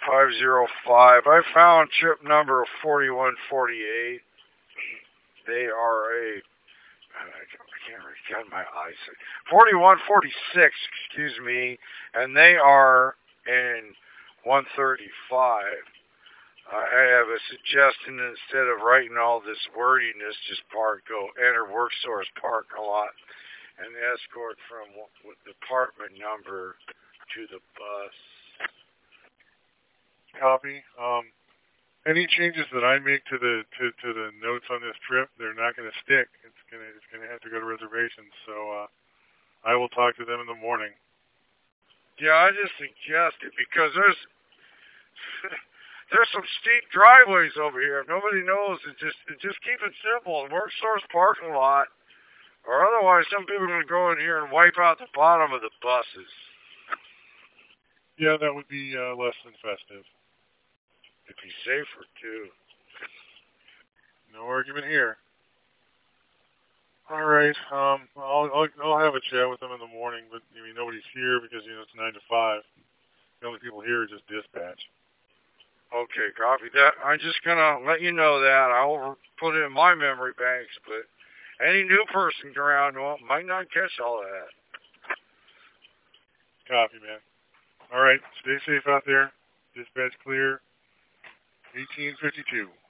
505. I found trip number 4148. They are a, I can't read, God, my eyesight. 4146, excuse me, and they are in 135. I have a suggestion. Instead of writing all this wordiness, just go enter work source parking lot and escort from department number to the bus. Copy. Any changes that I make to the notes on this trip, they're not going to stick. It's gonna have to go to reservations. So I will talk to them in the morning. Yeah, I just suggested because there's some steep driveways over here. If nobody knows, just keep it simple. Work source parking lot, or otherwise some people are going to go in here and wipe out the bottom of the buses. Yeah, that would be less than festive. It'd be safer too. No argument here. All right. I'll have a chat with them in the morning, but I mean nobody's here because it's 9 to 5. The only people here are just dispatch. Okay, copy that. I'm just gonna let you know that. I will put it in my memory banks, but any new person around might not catch all of that. Copy, man. All right. Stay safe out there. Dispatch clear. 1852.